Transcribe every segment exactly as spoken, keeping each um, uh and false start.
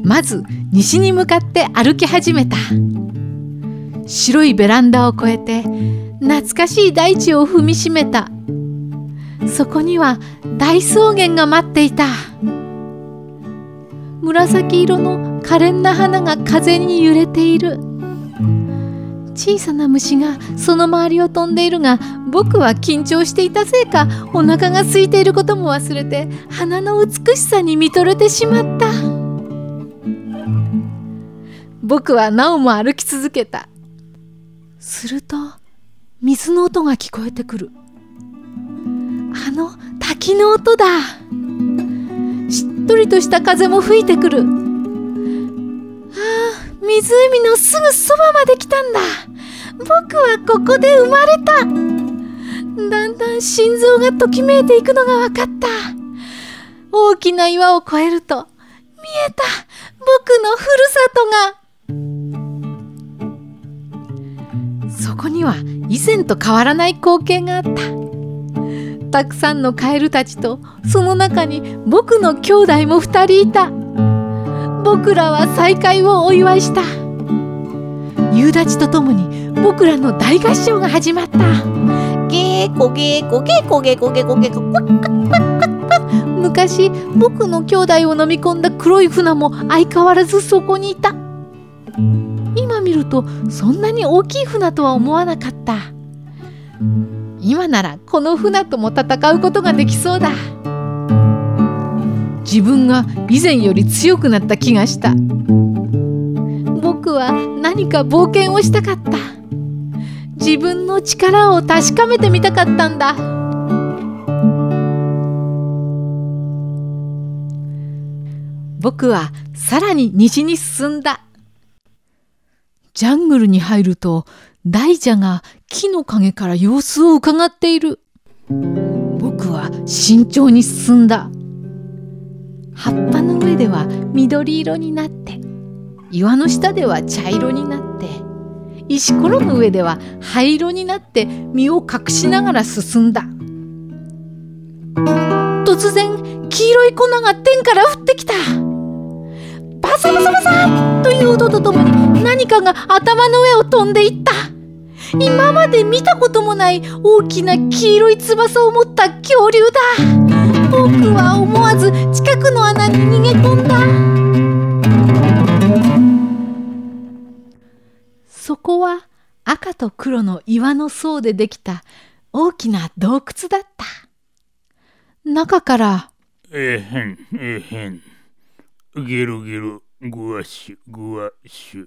まず西に向かって歩き始めた。白いベランダを越えて懐かしい大地を踏みしめた。そこには大草原が待っていた。紫色の可憐な花が風に揺れている。小さな虫がその周りを飛んでいるが、僕は緊張していたせいかお腹が空いていることも忘れて花の美しさに見とれてしまった。僕はなおも歩き続けた。すると水の音が聞こえてくる。あの滝の音だ。しっとりとした風も吹いてくる。ああ、湖のすぐそばまで来たんだ。僕はここで生まれた。だんだん心臓がときめいていくのが分かった。大きな岩を越えると見えた、僕のふるさとが。そこには以前と変わらない光景があった。たくさんのカエルたちと、その中に僕の兄弟も二人いた。僕らは再会をお祝いした。夕立とともに僕らの大合唱が始まった。ゲーコゲーコゲーコゲーコゲーコゲーココッカッカッカッカッ。昔僕の兄弟を飲み込んだ黒い船も相変わらずそこにいた。今見るとそんなに大きい船とは思わなかった。今ならこの船とも戦うことができそうだ。自分が以前より強くなった気がした。僕は何か冒険をしたかった。自分の力を確かめてみたかったんだ。僕はさらに西に進んだ。ジャングルに入ると大蛇が木の陰から様子をうかがっている。僕は慎重に進んだ。葉っぱの上では緑色になって、岩の下では茶色になって、石ころの上では灰色になって身を隠しながら進んだ。突然黄色い粉が天から降ってきた。バサバサバサという音とともに何かが頭の上を飛んでいった。今まで見たこともない大きな黄色い翼を持った恐竜だ。僕は思わず近くの穴に逃げ込んだ。そこは赤と黒の岩の層でできた大きな洞窟だった。中からえへんえへん、ゲルゲルグワシュグワシュ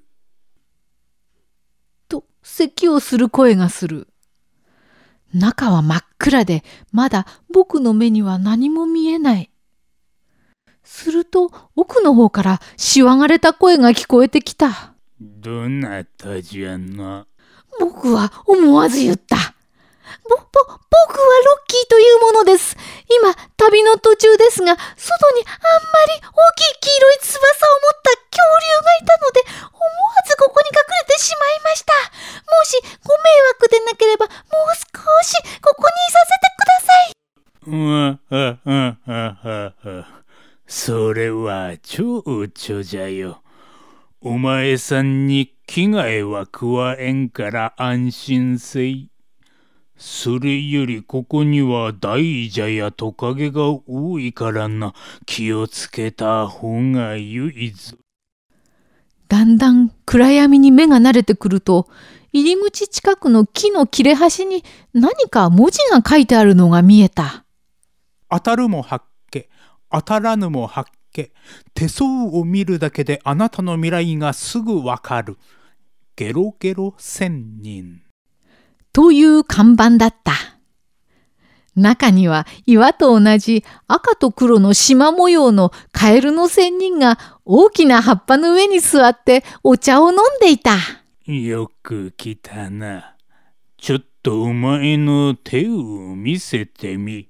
と咳をする声がする。中は真っ暗で、まだ僕の目には何も見えない。すると奥の方からしわがれた声が聞こえてきた。 どなたじゃな。 僕は思わず言った。ぼ、ぼ、僕はロッキーというものです。今、旅の途中ですが、外にあんまり大きい黄色い翼を持った恐竜がいたので、思わずここに隠れてしまいました。もしご迷惑でなければ、もう少しここにいさせてください。 うわははははは。それは蝶々じゃよ。お前さんに危害は加えんから安心せい。それよりここには大蛇やトカゲが多いからな。気をつけた方がよいぞ。 だんだん暗闇に目が慣れてくると、入り口近くの木の切れ端に何か文字が書いてあるのが見えた。 当たるも八卦、当たらぬも八卦。手相を見るだけであなたの未来がすぐわかる。ゲロゲロ仙人。 という看板だった。中には岩と同じ赤と黒の縞模様のカエルの仙人が大きな葉っぱの上に座ってお茶を飲んでいた。 よく来たな。ちょっとお前の手を見せてみ。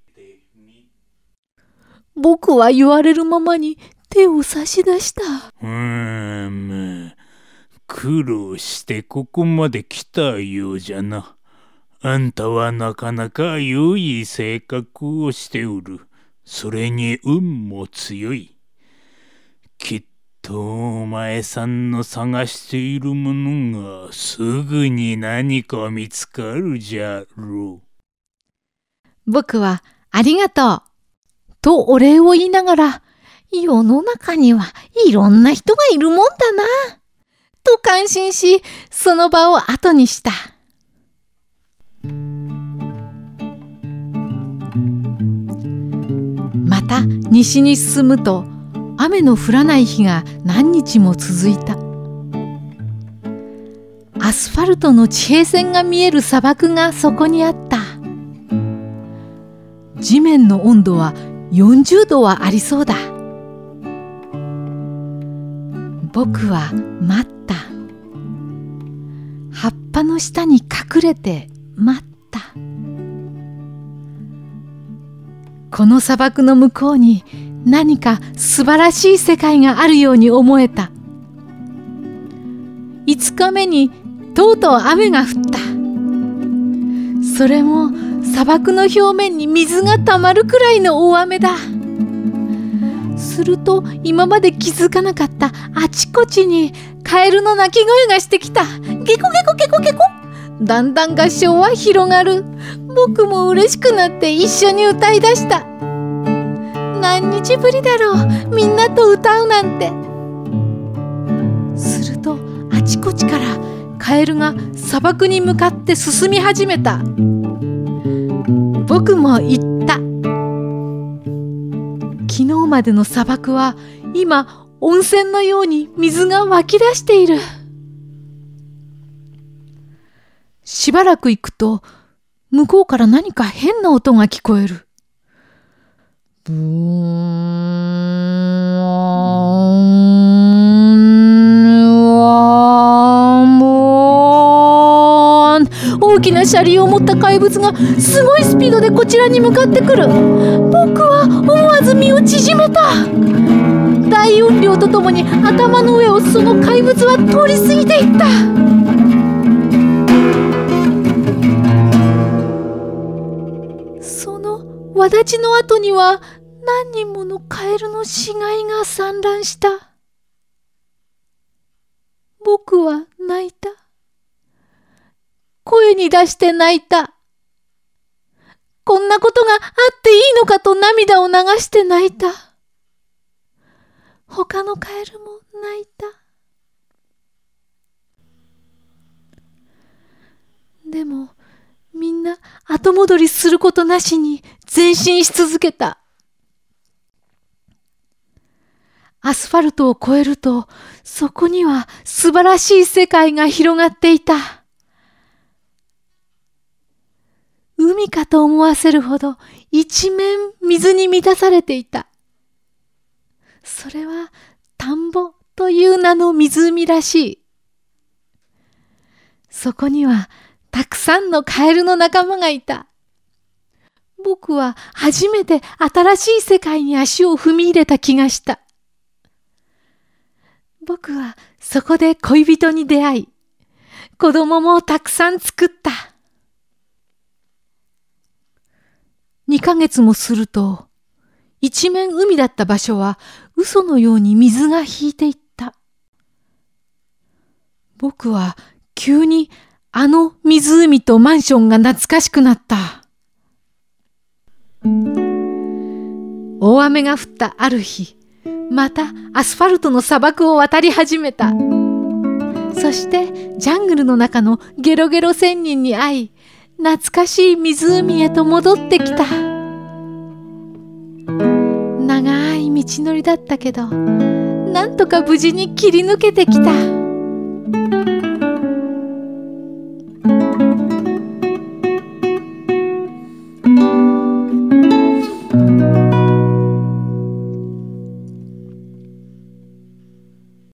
僕は言われるままに手を差し出した。 うーん、苦労してここまで来たようじゃな。あんたはなかなか良い性格をしておる。それに運も強い。きっとお前さんの探しているものがすぐに何か見つかるじゃろう。 僕はありがとうとお礼を言いながら、世の中にはいろんな人がいるもんだなと感心し、その場を後にした。また西に進むと、雨の降らない日が何日も続いた。アスファルトの地平線が見える砂漠がそこにあった。地面の温度はよんじゅうどはありそうだ。僕は待った。葉っぱの下に隠れて待った。この砂漠の向こうに何か素晴らしい世界があるように思えた。いつかめにとうとう雨が降った。それも砂漠の表面に水がたまるくらいの大雨だ。すると今まで気づかなかったあちこちにカエルの鳴き声がしてきた。ゲコゲコゲコゲコ。だんだん合唱は広がる。僕も嬉しくなって一緒に歌い出した。何日ぶりだろう、みんなと歌うなんて。するとあちこちからカエルが砂漠に向かって進み始めた。僕も言った。昨日までの砂漠は今温泉のように水が湧き出している。しばらく行くと向こうから何か変な音が聞こえる。ブーンボーン。大きな車輪を持った怪物がすごいスピードでこちらに向かってくる。僕は思わず身を縮めた。大音量とともに頭の上をその怪物は通り過ぎていった。そのわだちの後には何人ものカエルの死骸が散乱した。僕は泣いた。声に出して泣いた。こんなことがあっていいのかと涙を流して泣いた。他のカエルも泣いた。でもみんな後戻りすることなしに前進し続けた。アスファルトを越えると、そこには素晴らしい世界が広がっていた。海かと思わせるほど一面水に満たされていた。それは田んぼという名の湖らしい。そこにはたくさんのカエルの仲間がいた。僕は初めて新しい世界に足を踏み入れた気がした。僕はそこで恋人に出会い、子供もたくさん作った。にかげつもすると、一面海だった場所は嘘のように水が引いていった。僕は急にあの湖とマンションが懐かしくなった。大雨が降ったある日、またアスファルトの砂漠を渡り始めた。そしてジャングルの中のゲロゲロ仙人に会い、懐かしい湖へと戻ってきた。長い道のりだったけど、なんとか無事に切り抜けてきた。